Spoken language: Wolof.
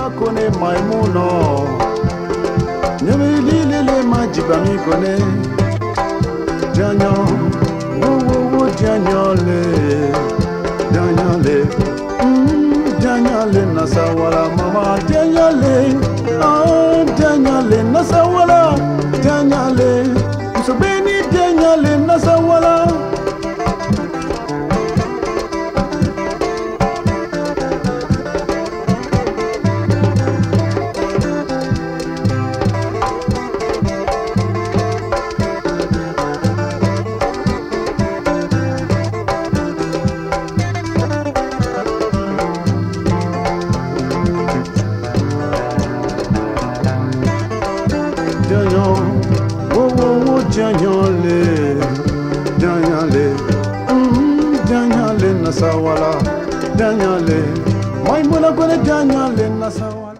Maimuna kone Maimuno Nyamili lele majibami kone Daniel wo Daniel Daniel nasawala mama Daniel Daniel nasawala Daniel Musobeni Daniel nasawala Daniel nasawala Daniel Maimuna kone Daniel nasawala